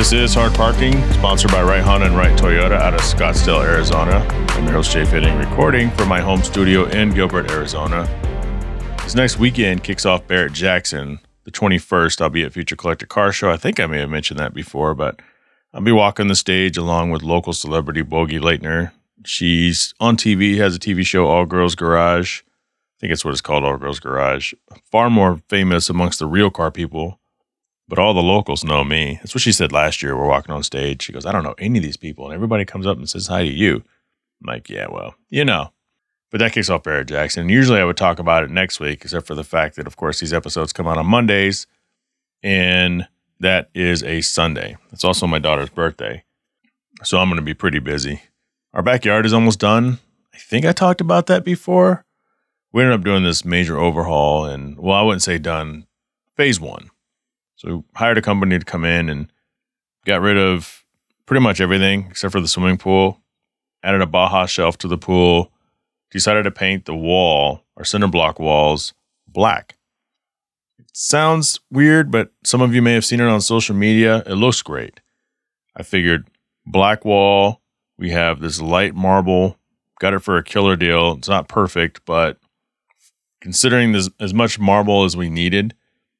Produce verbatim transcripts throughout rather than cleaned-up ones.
This is Hard Parking, sponsored by Wright Honda and Wright Toyota out of Scottsdale, Arizona. I'm your host, Jay Fitting, recording from my home studio in Gilbert, Arizona. This next weekend kicks off Barrett-Jackson. The twenty-first, I'll be at Future Collector Car Show. I think I may have mentioned that before, but I'll be walking the stage along with local celebrity Bogie Leitner. She's on T V, has a T V show, All Girls Garage. I think it's what it's called, All Girls Garage. Far more famous amongst the real car people. But all the locals know me. That's what she said last year. We're walking on stage. She goes, I don't know any of these people. And everybody comes up and says hi to you. I'm like, yeah, well, you know. But that kicks off Barrett-Jackson. Usually I would talk about it next week, except for the fact that, of course, these episodes come out on Mondays. And that is a Sunday. It's also my daughter's birthday. So I'm going to be pretty busy. Our backyard is almost done. I think I talked about that before. We ended up doing this major overhaul. And, well, I wouldn't say done. Phase one. So we hired a company to come in and got rid of pretty much everything except for the swimming pool. Added a Baja shelf to the pool. Decided to paint the wall, our center block walls, black. It sounds weird, but some of you may have seen it on social media. It looks great. I figured black wall. We have this light marble. Got it for a killer deal. It's not perfect, but considering this as much marble as we needed,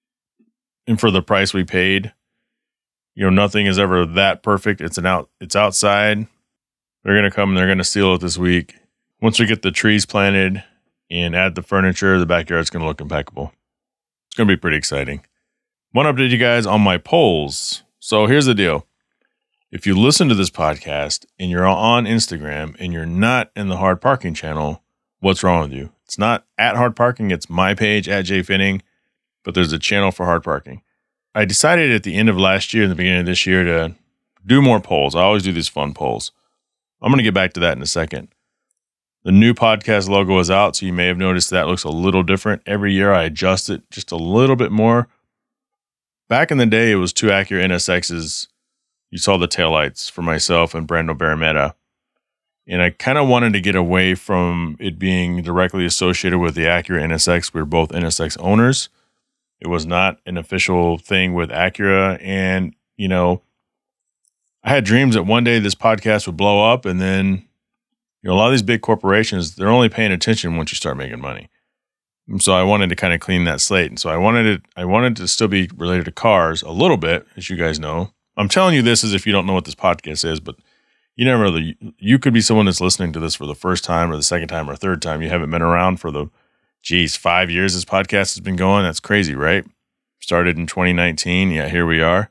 and for the price we paid, you know, nothing is ever that perfect. It's an out. It's outside. They're going to come and they're going to seal it this week. Once we get the trees planted and add the furniture, the backyard's going to look impeccable. It's going to be pretty exciting. I want to update you guys on my polls. So here's the deal. If you listen to this podcast and you're on Instagram and you're not in the Hard Parking channel, what's wrong with you? It's not at Hard Parking. It's my page at Jay Finning. But there's a channel for Hard Parking. I decided at the end of last year and the beginning of this year to do more polls. I always do these fun polls. I'm going to get back to that in a second. The new podcast logo is out, so you may have noticed that looks a little different. Every year I adjust it just a little bit more. Back in the day, it was two Acura N S Xs. You saw the taillights for myself and Brando Barametta. And I kind of wanted to get away from it being directly associated with the Acura N S X. We were both N S X owners. It was not an official thing with Acura. And, you know, I had dreams that one day this podcast would blow up. And then, you know, a lot of these big corporations, they're only paying attention once you start making money. And so I wanted to kind of clean that slate. And so I wanted it, I wanted to still be related to cars a little bit, as you guys know. I'm telling you this as if you don't know what this podcast is, but you never really, you could be someone that's listening to this for the first time or the second time or third time. You haven't been around for the Geez, five years this podcast has been going. That's crazy, right? Started in twenty nineteen. Yeah, here we are.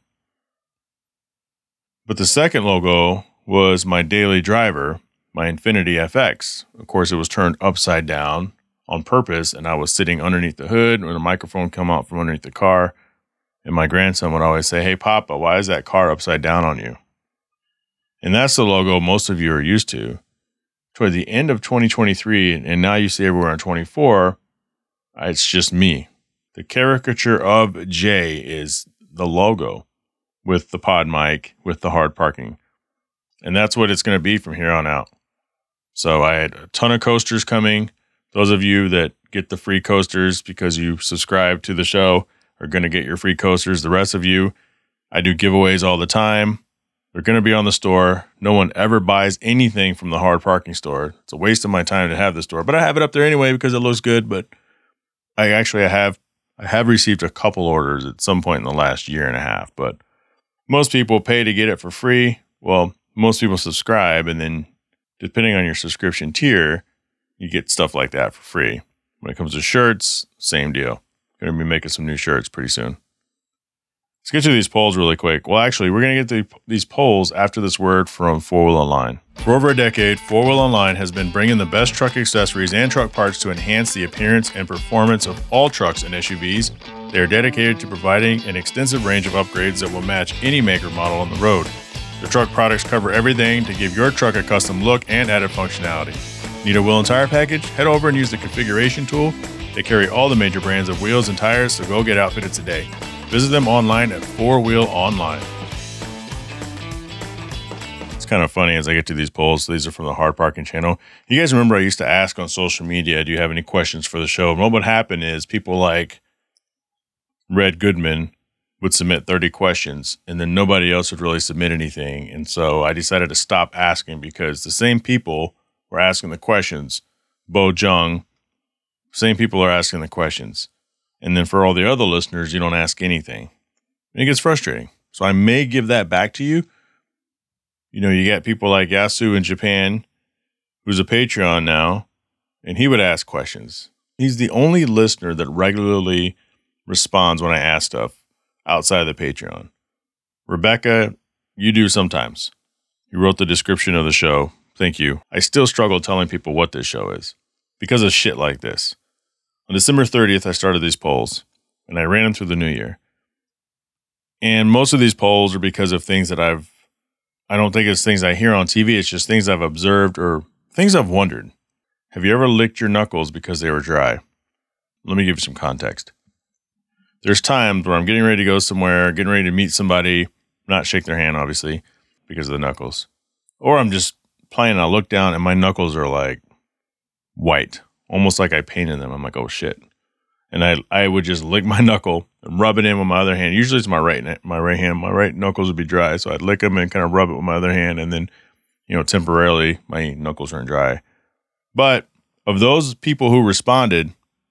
But the second logo was my daily driver, my Infiniti F X. Of course, it was turned upside down on purpose, and I was sitting underneath the hood when a microphone come out from underneath the car. And my grandson would always say, hey, Papa, why is that car upside down on you? And that's the logo most of you are used to. Toward the end of twenty twenty-three, and now you see everywhere in twenty-four, it's just me. The caricature of Jay is the logo with the pod mic, with the Hard Parking. And that's what it's going to be from here on out. So I had a ton of coasters coming. Those of you that get the free coasters because you subscribe to the show are going to get your free coasters. The rest of you, I do giveaways all the time. They're going to be on the store. No one ever buys anything from the Hard Parking store. It's a waste of my time to have the store, but I have it up there anyway because it looks good. But I actually I have I have received a couple orders at some point in the last year and a half, but most people pay to get it for free. Well, most people subscribe, and then depending on your subscription tier, you get stuff like that for free. When it comes to shirts, same deal. Going to be making some new shirts pretty soon. Let's get to these polls really quick. Well, actually, we're going to get the, these polls after this word from four wheel Online. For over a decade, four wheel Online has been bringing the best truck accessories and truck parts to enhance the appearance and performance of all trucks and S U Vs. They are dedicated to providing an extensive range of upgrades that will match any maker model on the road. The truck products cover everything to give your truck a custom look and added functionality. Need a wheel and tire package? Head over and use the configuration tool. They carry all the major brands of wheels and tires, so go get outfitted today. Visit them online at four wheel online. It's kind of funny as I get to these polls. These are from the Hard Parking channel. You guys remember I used to ask on social media, do you have any questions for the show? And what would happen is people like Red Goodman would submit thirty questions, and then nobody else would really submit anything. And so I decided to stop asking because the same people were asking the questions. Bo Jung, same people are asking the questions. And then for all the other listeners, you don't ask anything. And it gets frustrating. So I may give that back to you. You know, you got people like Yasu in Japan, who's a Patreon now, and he would ask questions. He's the only listener that regularly responds when I ask stuff outside of the Patreon. Rebecca, you do sometimes. You wrote the description of the show. Thank you. I still struggle telling people what this show is because of shit like this. On December thirtieth, I started these polls, and I ran them through the new year. And most of these polls are because of things that I've, I don't think it's things I hear on T V. It's just things I've observed or things I've wondered. Have you ever licked your knuckles because they were dry? Let me give you some context. There's times where I'm getting ready to go somewhere, getting ready to meet somebody, not shake their hand, obviously, because of the knuckles. Or I'm just playing and I look down and my knuckles are like white, almost like I painted them. I'm like, oh shit. And I I would just lick my knuckle and rub it in with my other hand. Usually it's my right my right hand. My right knuckles would be dry, so I'd lick them and kind of rub it with my other hand, and then, you know, temporarily my knuckles are dry. But of those people who responded,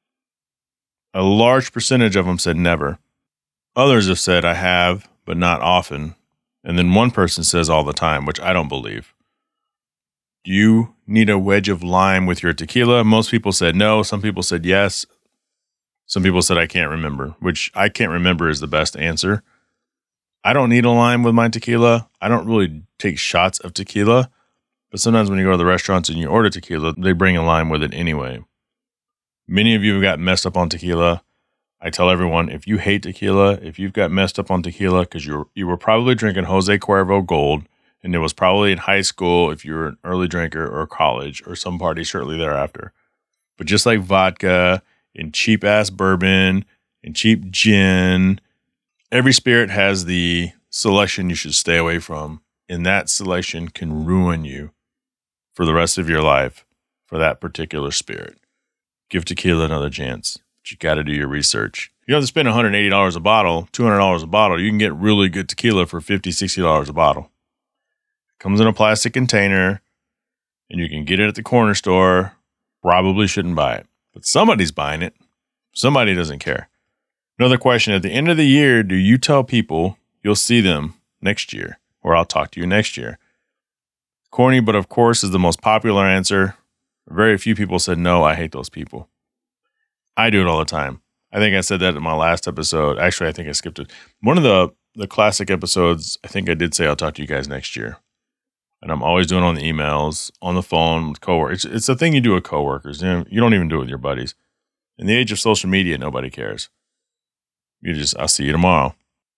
a large percentage of them said never. Others have said I have, but not often. And then one person says all the time, which I don't believe. Do you need a wedge of lime with your tequila? Most people said no. Some people said yes. Some people said I can't remember, which I can't remember is the best answer. I don't need a lime with my tequila. I don't really take shots of tequila. But sometimes when you go to the restaurants and you order tequila, they bring a lime with it anyway. Many of you have got messed up on tequila. I tell everyone, if you hate tequila, if you've got messed up on tequila, because you you were probably drinking Jose Cuervo Gold, and it was probably in high school if you were an early drinker or college or some party shortly thereafter. But just like vodka and cheap-ass bourbon and cheap gin, every spirit has the selection you should stay away from, and that selection can ruin you for the rest of your life for that particular spirit. Give tequila another chance. But you got to do your research. You don't have to spend one hundred eighty dollars a bottle, two hundred dollars a bottle. You can get really good tequila for fifty dollars, sixty dollars a bottle. It comes in a plastic container, and you can get it at the corner store. Probably shouldn't buy it. But somebody's buying it. Somebody doesn't care. Another question. At the end of the year, do you tell people you'll see them next year? Or I'll talk to you next year? Corny, but of course, is the most popular answer. Very few people said, no, I hate those people. I do it all the time. I think I said that in my last episode. Actually, I think I skipped it. One of the, the classic episodes, I think I did say I'll talk to you guys next year. And I'm always doing it on the emails, on the phone with coworkers. It's, it's a thing you do with coworkers. You know, you don't even do it with your buddies. In the age of social media, nobody cares. You just, I'll see you tomorrow.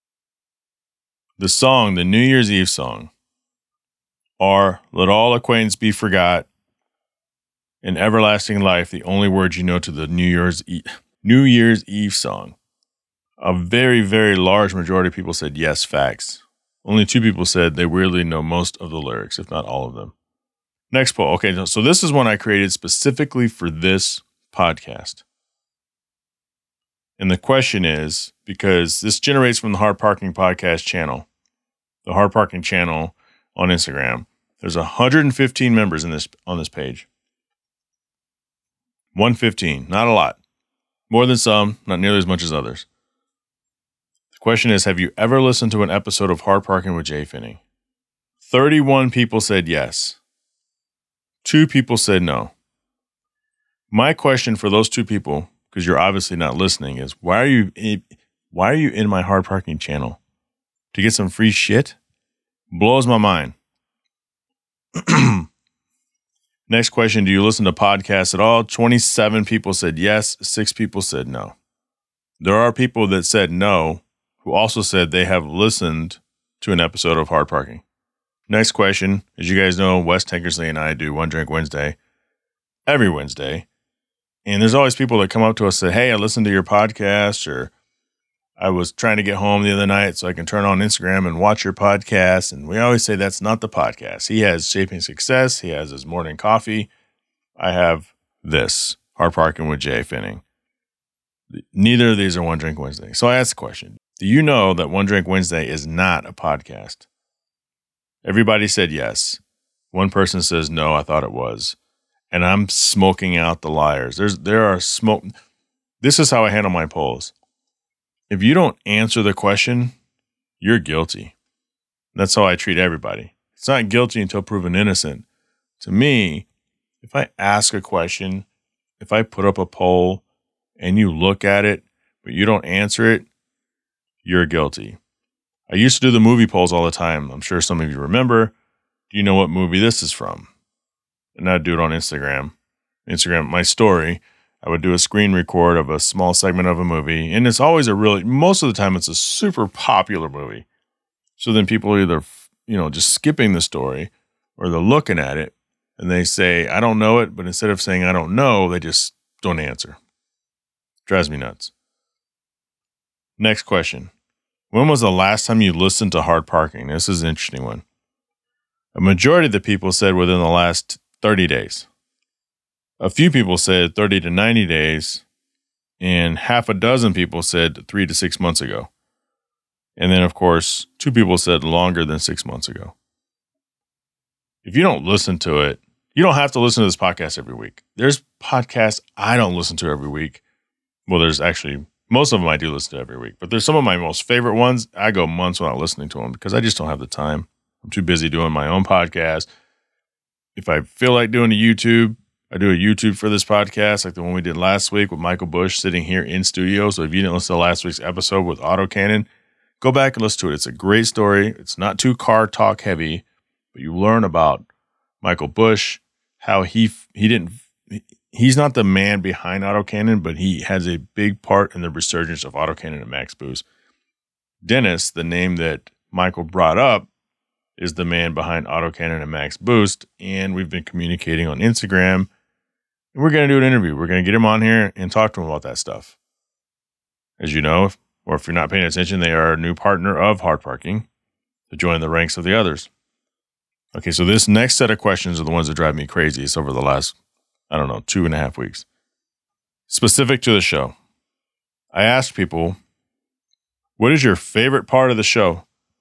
The song, the New Year's Eve song, are Let All Acquaintance Be Forgot, in Everlasting Life, the only words you know to the New Year's Eve, New Year's Eve song. A very, very large majority of people said yes, facts. Only two people said they weirdly know most of the lyrics, if not all of them. Next poll. Okay, so this is one I created specifically for this podcast. And the question is, because this generates from the Hard Parking Podcast channel, the Hard Parking channel on Instagram. There's one hundred fifteen members in this on this page. one hundred fifteen, not a lot. More than some, not nearly as much as others. The question is, have you ever listened to an episode of Hard Parking with Jay Finney? thirty-one people said yes. Two people said no. My question for those two people, because you're obviously not listening, is why are you in, why are you in my Hard Parking channel? To get some free shit? Blows my mind. Next question, do you listen to podcasts at all? twenty-seven people said yes, six people said no. There are people that said no who also said they have listened to an episode of Hard Parking. Next question, as you guys know, Wes Tankersley and I do One Drink Wednesday every Wednesday. And there's always people that come up to us and say, hey, I listened to your podcast, or I was trying to get home the other night so I can turn on Instagram and watch your podcast. And we always say that's not the podcast. He has Shaping Success. He has his morning coffee. I have this, Hard Parking with Jay Finney. Neither of these are One Drink Wednesday. So I asked the question, Do you know that One Drink Wednesday is not a podcast? Everybody said yes. One person says no, I thought it was. And I'm smoking out the liars. There's there are smoke. This is how I handle my polls. If you don't answer the question, you're guilty. That's how I treat everybody. It's not guilty until proven innocent. To me, if I ask a question, if I put up a poll and you look at it, but you don't answer it, you're guilty. I used to do the movie polls all the time. I'm sure some of you remember. Do you know what movie this is from? And I'd do it on Instagram. Instagram, my story. I would do a screen record of a small segment of a movie. And it's always a really, most of the time, it's a super popular movie. So then people are either, you know, just skipping the story or they're looking at it and they say, I don't know it. But instead of saying, I don't know, they just don't answer. Drives me nuts. Next question. When was the last time you listened to Hard Parking? This is an interesting one. A majority of the people said within the last thirty days. A few people said thirty to ninety days, and half a dozen people said three to six months ago. And then, of course, two people said longer than six months ago. If you don't listen to it, you don't have to listen to this podcast every week. There's podcasts I don't listen to every week. Well, there's actually, most of them I do listen to every week, but there's some of my most favorite ones. I go months without listening to them because I just don't have the time. I'm too busy doing my own podcast. If I feel like doing a YouTube, I do a YouTube for this podcast, like the one we did last week with Michael Bush sitting here in studio. So if you didn't listen to last week's episode with Autocannon, go back and listen to it. It's a great story. It's not too car talk heavy, but you learn about Michael Bush, how he he didn't he's not the man behind Autocannon, but he has a big part in the resurgence of Autocannon and Max Boost. Dennis, the name that Michael brought up, is the man behind Autocannon and Max Boost, and we've been communicating on Instagram. And we're going to do an interview. We're going to get him on here and talk to him about that stuff. As you know, or if you're not paying attention, they are a new partner of Hard Parking to join the ranks of the others. Okay, so this next set of questions are the ones that drive me crazy. It's over the last, I don't know, two and a half weeks. Specific to the show. I asked people, what is your favorite part of the show?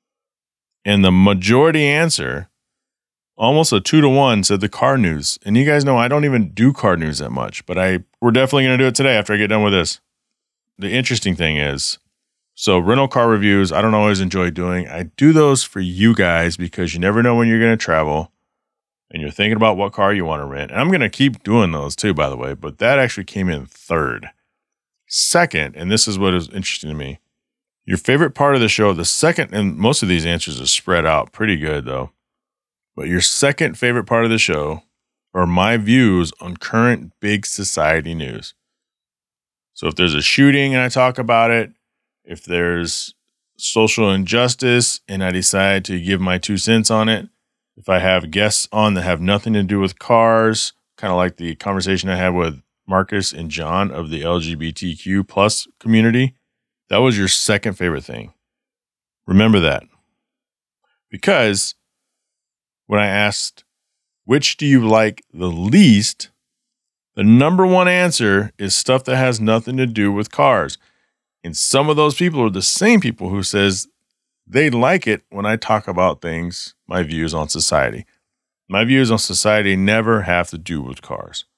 And the majority answer, almost a two to one, said the car news. And you guys know I don't even do car news that much, but I we're definitely going to do it today after I get done with this. The interesting thing is, so rental car reviews, I don't always enjoy doing. I do those for you guys because you never know when you're going to travel and you're thinking about what car you want to rent. And I'm going to keep doing those too, by the way, but that actually came in third. Second, and this is what is interesting to me, your favorite part of the show, the second, and most of these answers are spread out pretty good though, but your second favorite part of the show are my views on current big society news. So if there's a shooting and I talk about it, if there's social injustice and I decide to give my two cents on it, if I have guests on that have nothing to do with cars, kind of like the conversation I had with Marcus and John of the L G B T Q plus community, that was your second favorite thing. Remember that. Because when I asked, which do you like the least, the number one answer is stuff that has nothing to do with cars. And some of those people are the same people who says they like it when I talk about things, my views on society. My views on society never have to do with cars.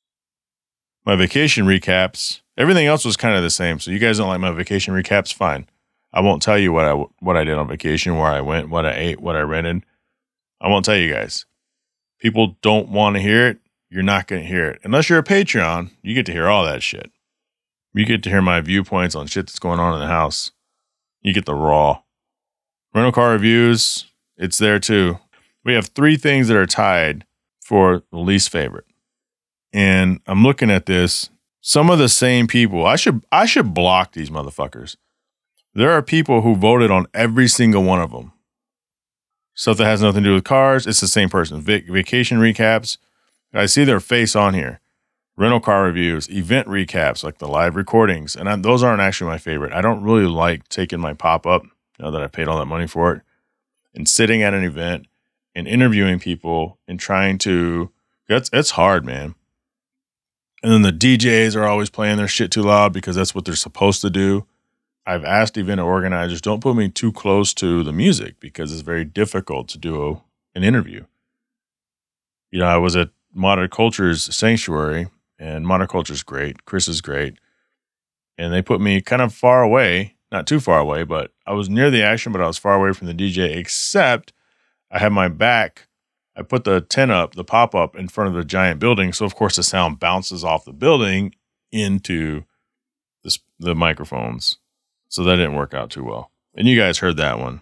My vacation recaps, everything else was kind of the same. So you guys don't like my vacation recaps? Fine. I won't tell you what I, what I did on vacation, where I went, what I ate, what I rented. I won't tell you guys. People don't want to hear it. You're not going to hear it. Unless you're a Patreon, you get to hear all that shit. You get to hear my viewpoints on shit that's going on in the house. You get the raw. Rental car reviews, it's there too. We have three things that are tied for the least favorite. And I'm looking at this. Some of the same people, I should I should block these motherfuckers. There are people who voted on every single one of them. Stuff that has nothing to do with cars, it's the same person. Vac- vacation recaps, I see their face on here. Rental car reviews, event recaps, like the live recordings. And I, those aren't actually my favorite. I don't really like taking my pop-up, now that I paid all that money for it, and sitting at an event and interviewing people and trying to, that's it's hard, man. And then the D Js are always playing their shit too loud because that's what they're supposed to do. I've asked event organizers, don't put me too close to the music because it's very difficult to do a, an interview. You know, I was at Modern Culture's Sanctuary, and Modern Culture's great. Chris is great. And they put me kind of far away, not too far away, but I was near the action, but I was far away from the D J, except I had my back. I put the tent up, the pop-up in front of the giant building. So, of course, the sound bounces off the building into the, the microphones. So that didn't work out too well. And you guys heard that one.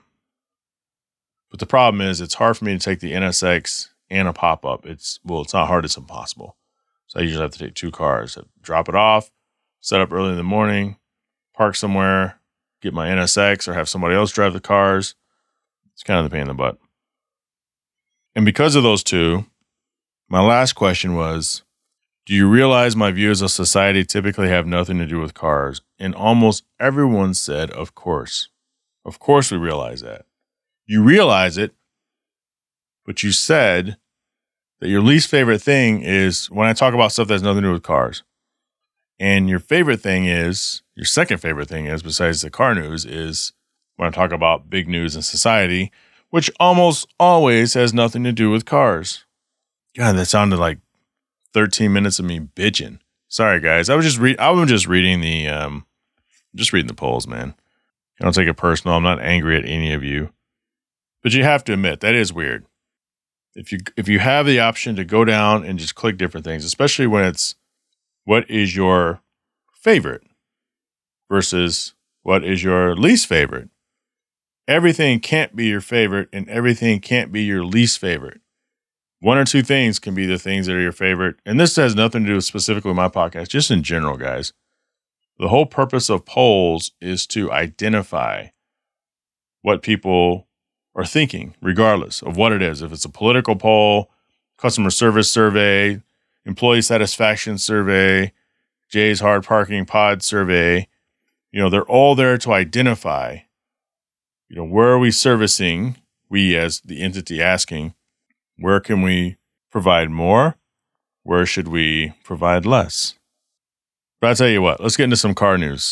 But the problem is it's hard for me to take the N S X and a pop-up. It's, well, it's not hard. It's impossible. So I usually have to take two cars, drop it off, set up early in the morning, park somewhere, get my N S X or have somebody else drive the cars. It's kind of the pain in the butt. And because of those two, my last question was, do you realize my views of society typically have nothing to do with cars? And almost everyone said, of course. Of course we realize that. You realize it, but you said that your least favorite thing is when I talk about stuff that has nothing to do with cars. And your favorite thing is, your second favorite thing is, besides the car news, is when I talk about big news in society, which almost always has nothing to do with cars. God, that sounded like thirteen minutes of me bitching. Sorry, guys. I was just read. I was just reading the, um, just reading the polls, man. I don't take it personal. I'm not angry at any of you, but you have to admit that is weird. If you if you have the option to go down and just click different things, especially when it's what is your favorite versus what is your least favorite. Everything can't be your favorite and everything can't be your least favorite. One or two things can be the things that are your favorite. And this has nothing to do with specifically my podcast, just in general, guys. The whole purpose of polls is to identify what people are thinking, regardless of what it is. If it's a political poll, customer service survey, employee satisfaction survey, Jay's Hard Parking Pod survey, you know, they're all there to identify, you know, where are we servicing, we as the entity asking, where can we provide more? Where should we provide less? But I'll tell you what, let's get into some car news.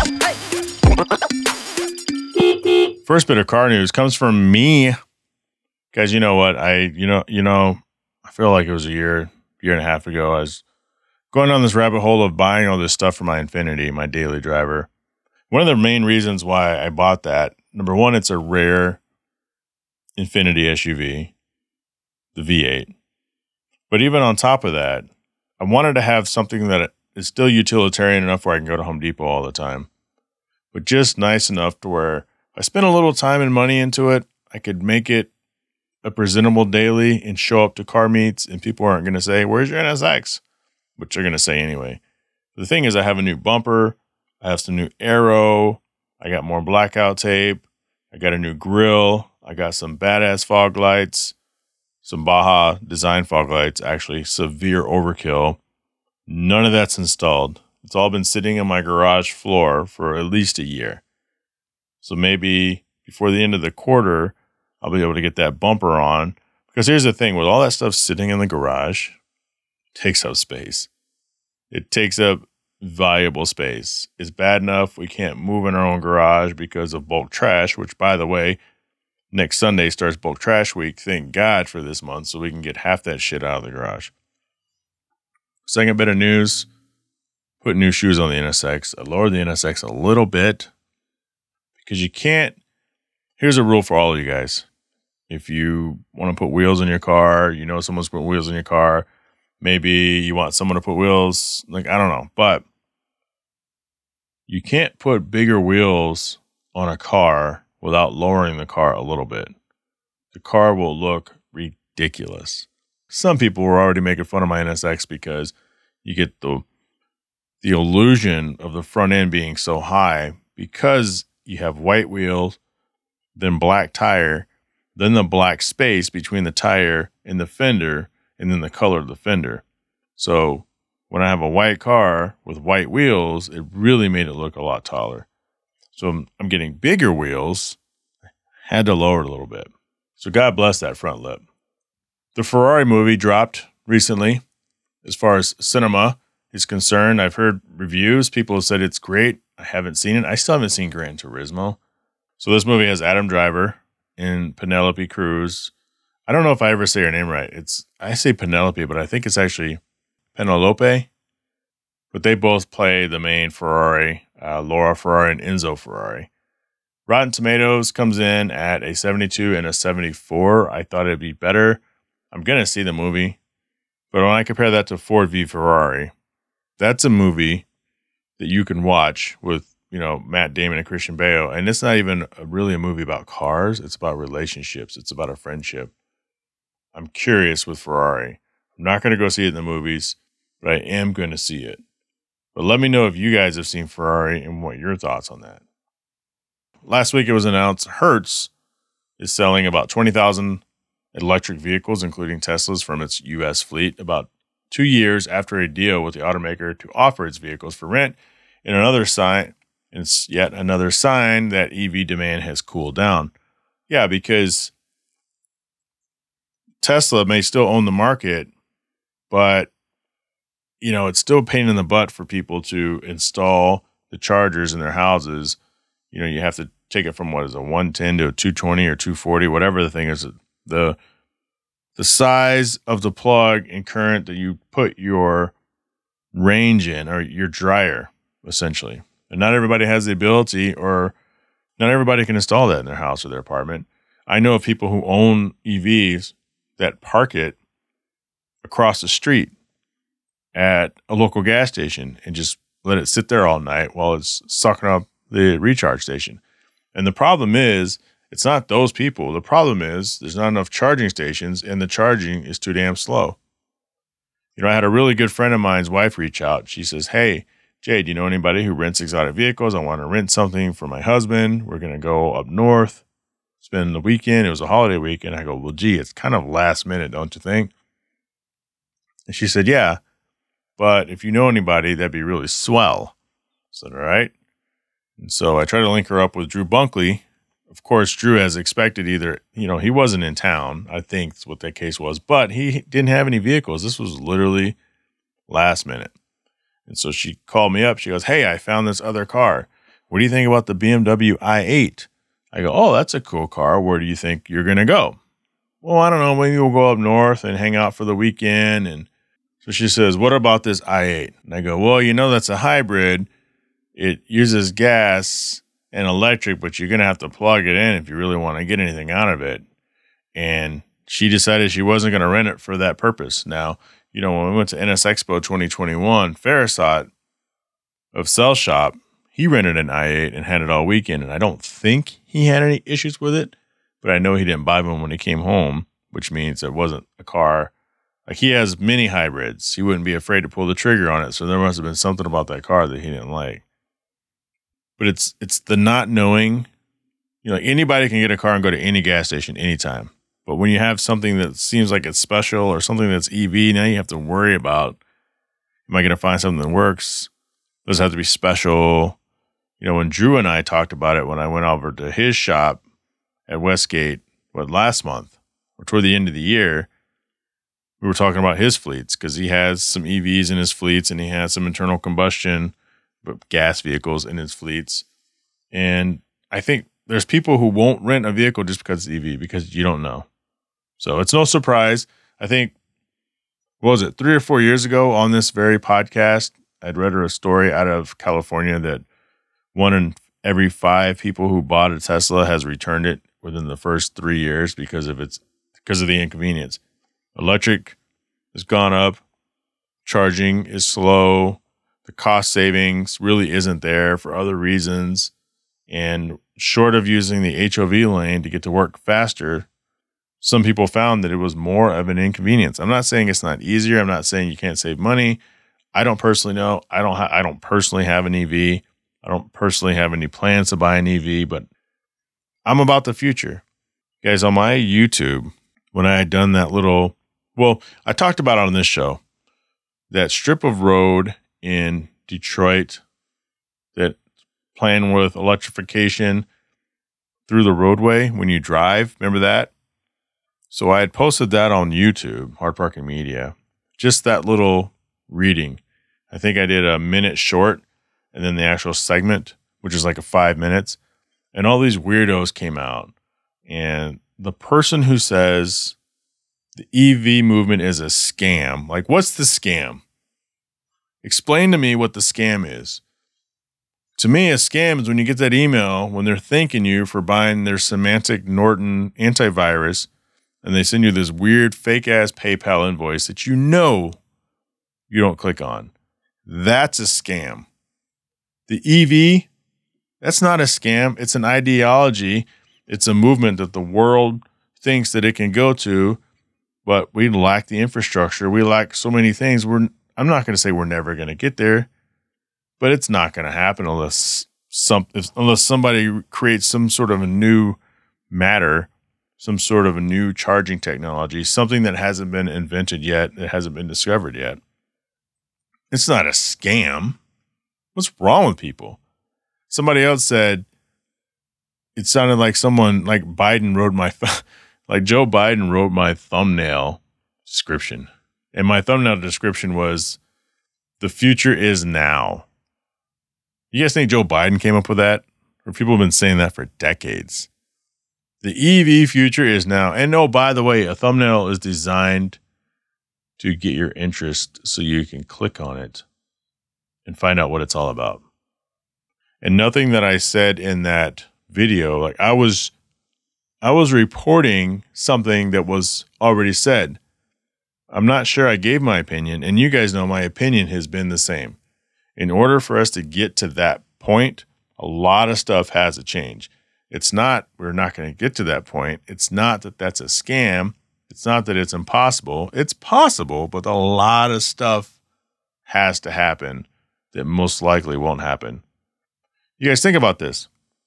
First bit of car news comes from me. Guys, you know what? I, you know, you know, I feel like it was a year, year and a half ago. I was going down this rabbit hole of buying all this stuff for my Infiniti, my daily driver. One of the main reasons why I bought that, number one, it's a rare Infiniti S U V. The V eight. But even on top of that, I wanted to have something that is still utilitarian enough where I can go to Home Depot all the time, but just nice enough to where if I spent a little time and money into it, I could make it a presentable daily and show up to car meets and people aren't going to say, where's your N S X? Which they're going to say anyway. The thing is, I have a new bumper. I have some new aero. I got more blackout tape. I got a new grill. I got some badass fog lights. Some Baja design fog lights, actually severe overkill. None of that's installed. It's all been sitting on my garage floor for at least a year. So maybe before the end of the quarter, I'll be able to get that bumper on. Because here's the thing, with all that stuff sitting in the garage, it takes up space. It takes up valuable space. It's bad enough we can't move in our own garage because of bulk trash, which, by the way, next Sunday starts bulk trash week. Thank God for this month so we can get half that shit out of the garage. Second bit of news, put new shoes on the N S X. I lowered the N S X a little bit because you can't. Here's a rule for all of you guys. If you want to put wheels in your car, you know someone's put wheels in your car. Maybe you want someone to put wheels, like, I don't know. But you can't put bigger wheels on a car without lowering the car a little bit. The car will look ridiculous. Some people were already making fun of my N S X because you get the the illusion of the front end being so high because you have white wheels, then black tire, then the black space between the tire and the fender, and then the color of the fender. So when I have a white car with white wheels, it really made it look a lot taller. So I'm, I'm getting bigger wheels. Had to lower it a little bit. So God bless that front lip. The Ferrari movie dropped recently. As far as cinema is concerned, I've heard reviews. People have said it's great. I haven't seen it. I still haven't seen Gran Turismo. So this movie has Adam Driver and Penelope Cruz. I don't know if I ever say her name right. It's I say Penelope, but I think it's actually Penelope. But they both play the main Ferrari, uh, Laura Ferrari and Enzo Ferrari. Rotten Tomatoes comes in at a seventy-two and a seventy-four. I thought it'd be better. I'm going to see the movie. But when I compare that to Ford v Ferrari, that's a movie that you can watch with, you know, Matt Damon and Christian Bale. And it's not even a, really a movie about cars. It's about relationships. It's about a friendship. I'm curious with Ferrari. I'm not going to go see it in the movies, but I am going to see it. But let me know if you guys have seen Ferrari and what your thoughts on that. Last week it was announced Hertz is selling about twenty thousand electric vehicles, including Teslas, from its U S fleet about two years after a deal with the automaker to offer its vehicles for rent. In another sign, it's yet another sign that E V demand has cooled down. Yeah, because Tesla may still own the market, but you know, it's still a pain in the butt for people to install the chargers in their houses. You know, you have to take it from what is a one ten to a two twenty or two forty, whatever the thing is. The the size of the plug and current that you put your range in, or your dryer, essentially. And not everybody has the ability, or not everybody can install that in their house or their apartment. I know of people who own E Vs that park it across the street at a local gas station and just let it sit there all night while it's sucking up the recharge station. And the problem is, it's not those people. The problem is there's not enough charging stations, and the charging is too damn slow. You know, I had a really good friend of mine's wife reach out. She says, "Hey, Jay, do you know anybody who rents exotic vehicles? I want to rent something for my husband. We're going to go up north, spend the weekend." It was a holiday weekend. I go, "Well, gee, it's kind of last minute, don't you think?" And she said, "Yeah, but if you know anybody, that'd be really swell." I said, "All right." And so I tried to link her up with Drew Bunkley. Of course, Drew, as expected, either, you know, he wasn't in town, I think that's what that case was, but he didn't have any vehicles. This was literally last minute. And so she called me up. She goes, "Hey, I found this other car. What do you think about the B M W i eight? I go, "Oh, that's a cool car. Where do you think you're going to go?" "Well, I don't know. Maybe we'll go up north and hang out for the weekend." And so she says, "What about this i eight? And I go, "Well, you know, that's a hybrid. It uses gas and electric, but you're going to have to plug it in if you really want to get anything out of it." And she decided she wasn't going to rent it for that purpose. Now, you know, when we went to N S Expo twenty twenty-one, Farasot of Cell Shop, he rented an i eight and had it all weekend. And I don't think he had any issues with it, but I know he didn't buy one when he came home, which means it wasn't a car. Like, he has mini hybrids. He wouldn't be afraid to pull the trigger on it. So there must have been something about that car that he didn't like. But it's it's the not knowing. You know, anybody can get a car and go to any gas station anytime. But when you have something that seems like it's special, or something that's E V, now you have to worry about, am I going to find something that works? Does it have to be special? You know, when Drew and I talked about it, when I went over to his shop at Westgate, what, last month, or toward the end of the year, we were talking about his fleets, because he has some E Vs in his fleets, and he has some internal combustion but gas vehicles in his fleets. And I think there's people who won't rent a vehicle just because it's E V, because you don't know. So it's no surprise. I think, what was it, three or four years ago on this very podcast, I'd read a story out of California that one in every five people who bought a Tesla has returned it within the first three years because of its because of the inconvenience. Electric has gone up. Charging is slow. The cost savings really isn't there for other reasons. And short of using the H O V lane to get to work faster, some people found that it was more of an inconvenience. I'm not saying it's not easier. I'm not saying you can't save money. I don't personally know. I don't. Ha- I don't personally have an E V. I don't personally have any plans to buy an E V, but I'm about the future. Guys, on my YouTube, when I had done that little, well, I talked about it on this show, that strip of road in Detroit that planned with electrification through the roadway when you drive. Remember that? So I had posted that on YouTube, Hard Parking Media, just that little reading. I think I did a minute short, and then the actual segment, which is like a five minutes. And all these weirdos came out. And the person who says the E V movement is a scam, like, what's the scam? Explain to me what the scam is. To me, a scam is when you get that email when they're thanking you for buying their Symantec Norton antivirus, and they send you this weird fake-ass PayPal invoice that you know you don't click on. That's a scam. The E V, that's not a scam. It's an ideology. It's a movement that the world thinks that it can go to, but we lack the infrastructure. We lack so many things. We're I'm not going to say we're never going to get there, but it's not going to happen unless some unless somebody creates some sort of a new matter, some sort of a new charging technology, something that hasn't been invented yet, that hasn't been discovered yet. It's not a scam. What's wrong with people? Somebody else said it sounded like someone like Biden wrote my th- like Joe Biden wrote my thumbnail description. And my thumbnail description was, the future is now. You guys think Joe Biden came up with that? Or people have been saying that for decades. The E V future is now. And oh, by the way, a thumbnail is designed to get your interest so you can click on it and find out what it's all about. And nothing that I said in that video, like I was, I was reporting something that was already said. I'm not sure I gave my opinion, and you guys know my opinion has been the same. In order for us to get to that point, a lot of stuff has to change. It's not, we're not going to get to that point. It's not that that's a scam. It's not that it's impossible. It's possible, but a lot of stuff has to happen that most likely won't happen. You guys think about this.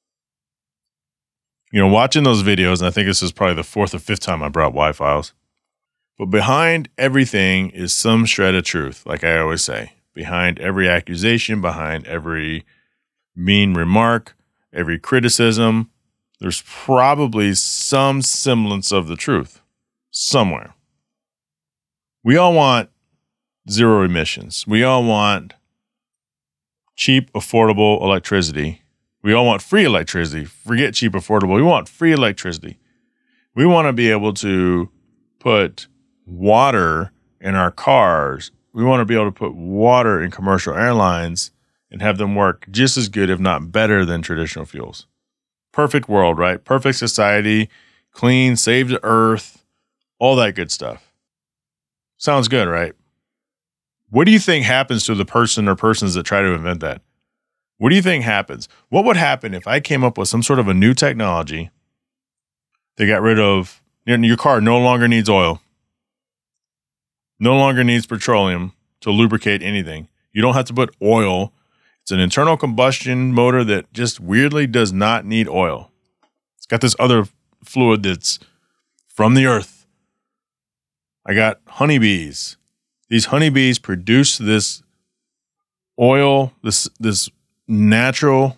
You know, watching those videos, and I think this is probably the fourth or fifth time I brought Y-Files. But behind everything is some shred of truth, like I always say. Behind every accusation, behind every mean remark, every criticism, there's probably some semblance of the truth somewhere. We all want zero emissions. We all want cheap, affordable electricity. We all want free electricity. Forget cheap, affordable. We want free electricity. We want to be able to put water in our cars. We want to be able to put water in commercial airlines and have them work just as good, if not better, than traditional fuels. Perfect world, right? Perfect society, clean, save the earth, all that good stuff. Sounds good, right? What do you think happens to the person or persons that try to invent that? What do you think happens? What would happen if I came up with some sort of a new technology that got rid of, your car no longer needs oil, no longer needs petroleum to lubricate anything. You don't have to put oil. It's an internal combustion motor that just weirdly does not need oil. It's got this other fluid that's from the earth. I got honeybees. These honeybees produce this oil, this this natural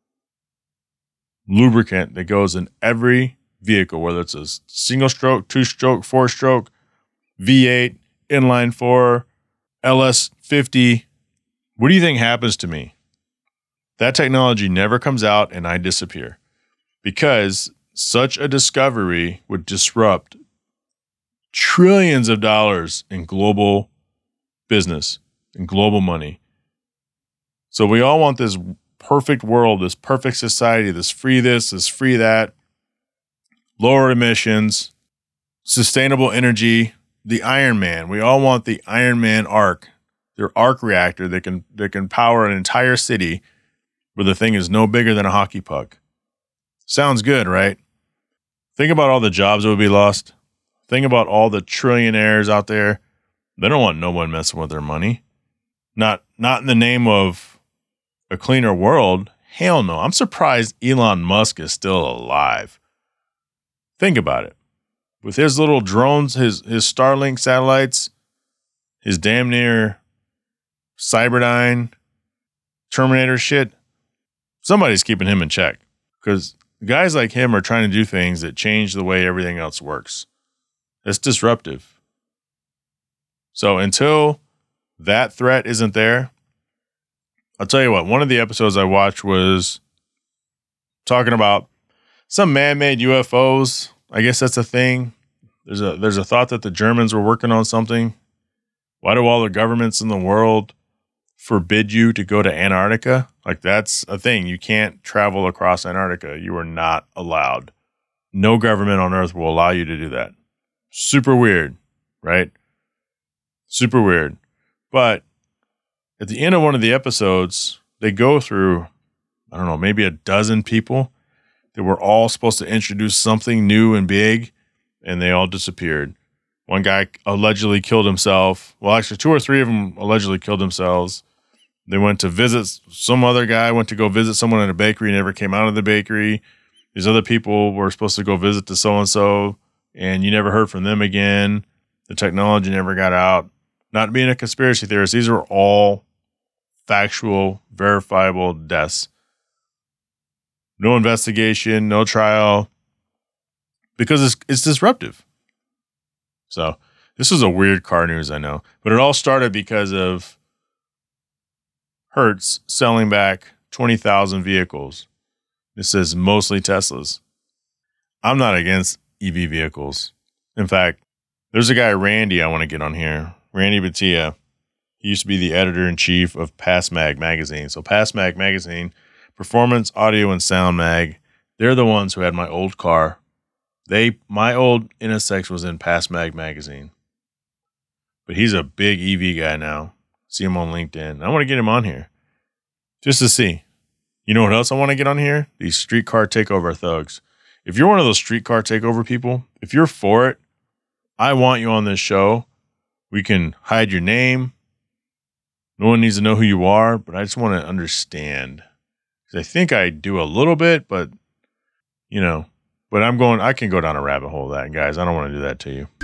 lubricant that goes in every vehicle, whether it's a single stroke, two stroke, four stroke, V eight, inline four, L S fifty. What do you think happens to me? That technology never comes out and I disappear, because such a discovery would disrupt trillions of dollars in global business and global money. So we all want this perfect world, this perfect society, this free this, this free that, lower emissions, sustainable energy, the Iron Man. We all want the Iron Man arc, their arc reactor that can that can power an entire city where the thing is no bigger than a hockey puck. Sounds good, right? Think about all the jobs that would be lost. Think about all the trillionaires out there. They don't want no one messing with their money. Not not in the name of a cleaner world. Hell no. I'm surprised Elon Musk is still alive. Think about it. With his little drones, his his Starlink satellites, his damn near Cyberdyne, Terminator shit, somebody's keeping him in check, because guys like him are trying to do things that change the way everything else works. It's disruptive. So until that threat isn't there, I'll tell you what, one of the episodes I watched was talking about some man-made U F Os. I guess that's a thing. There's a there's a thought that the Germans were working on something. Why do all the governments in the world forbid you to go to Antarctica? Like, that's a thing. You can't travel across Antarctica. You are not allowed. No government on Earth will allow you to do that. Super weird, right? Super weird. But at the end of one of the episodes, they go through, I don't know, maybe a dozen people that were all supposed to introduce something new and big, and they all disappeared. One guy allegedly killed himself. Well, actually, two or three of them allegedly killed themselves. They went to visit some other guy, went to go visit someone in a bakery, never came out of the bakery. These other people were supposed to go visit to so-and-so, and you never heard from them again. The technology never got out. Not being a conspiracy theorist, these are all factual, verifiable deaths. No investigation, no trial, because it's, it's disruptive. So this was a weird car news, I know. But it all started because of Hertz selling back twenty thousand vehicles. This says mostly Teslas. I'm not against E V vehicles. In fact, there's a guy, Randy, I want to get on here. Randy Batia. He used to be the editor-in-chief of PassMag magazine. So PassMag magazine, Performance, Audio, and Sound Mag, they're the ones who had my old car. They, my old N S X was in PassMag magazine. But he's a big E V guy now. See him on LinkedIn. I want to get him on here just to see. You know what else I want to get on here? These streetcar takeover thugs. If you're one of those streetcar takeover people, if you're for it, I want you on this show. We can hide your name. No one needs to know who you are, but I just want to understand. Because I think I do a little bit, but, you know, but I'm going, I can go down a rabbit hole of that, guys. I don't want to do that to you.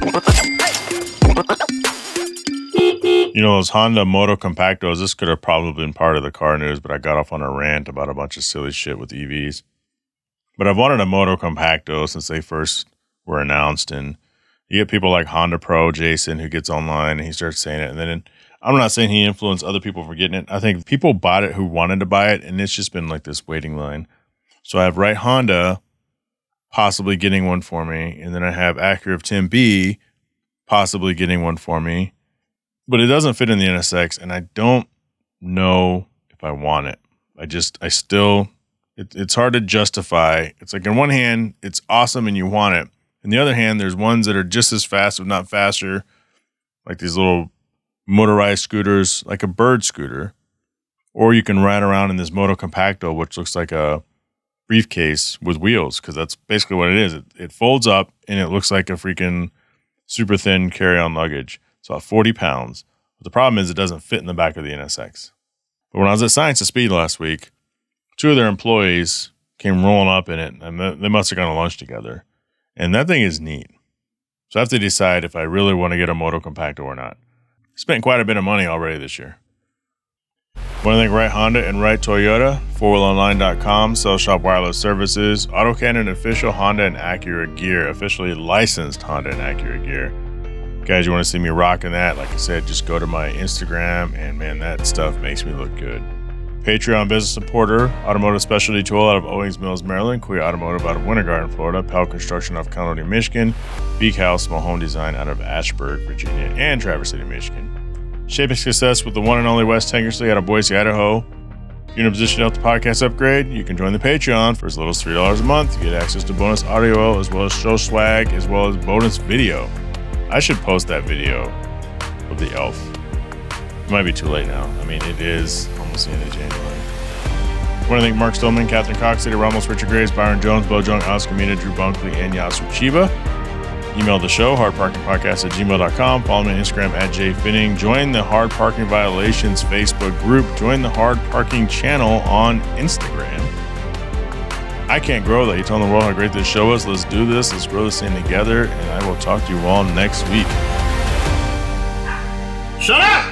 You know, those Honda Moto Compactos, this could have probably been part of the car news, but I got off on a rant about a bunch of silly shit with E Vs. But I've wanted a Moto Compacto since they first were announced, and you get people like Honda Pro Jason who gets online and he starts saying it, and then I'm not saying he influenced other people from getting it. I think people bought it who wanted to buy it, and it's just been like this waiting line. So I have Right Honda possibly getting one for me, and then I have Acura of Tim B possibly getting one for me. But it doesn't fit in the N S X, and I don't know if I want it. I just, I still, it, it's hard to justify. It's like, on one hand, it's awesome and you want it. On the other hand, there's ones that are just as fast, if not faster, like these little motorized scooters, like a Bird scooter. Or you can ride around in this Moto Compacto, which looks like a briefcase with wheels, because that's basically what it is. It, it folds up, and it looks like a freaking super thin carry-on luggage. So forty pounds. But the problem is it doesn't fit in the back of the N S X. But when I was at Science of Speed last week, two of their employees came rolling up in it, and they must have gone to lunch together. And that thing is neat. So I have to decide if I really want to get a Moto Compacto or not. Spent quite a bit of money already this year. I want to thank Right Honda and Right Toyota, four wheel online dot com, Cell Shop Wireless Services, AutoCannon official Honda and Acura gear, officially licensed Honda and Acura gear. Guys, you want to see me rocking that? Like I said, just go to my Instagram, and man, that stuff makes me look good. Patreon business supporter, Automotive Specialty Tool out of Owings Mills, Maryland, Kuya Automotive out of Winter Garden, Florida, Pell Construction out of Conneaut, Michigan, Beak House Small Home Design out of Ashburg, Virginia, and Traverse City, Michigan. Shaping Success with the one and only Wes Tankersley out of Boise, Idaho. If you're in a position to help the podcast upgrade, you can join the Patreon for as little as three dollars a month. You get access to bonus audio as well as show swag as well as bonus video. I should post that video of the elf. It might be too late now. I mean, it is almost the end of January. I want to thank Mark Stillman, Catherine Cox, City Ramos, Richard Graves, Byron Jones, Bo Jung, Alex Kamina, Drew Bunkley, and Yasu Chiba. Email the show, hardparkingpodcast at gmail dot com. Follow me on Instagram at jfinning. Join the Hard Parking Violations Facebook group. Join the Hard Parking channel on Instagram. I can't grow that. You're telling the world how great this show is. Let's do this. Let's grow this thing together. And I will talk to you all next week. Shut up!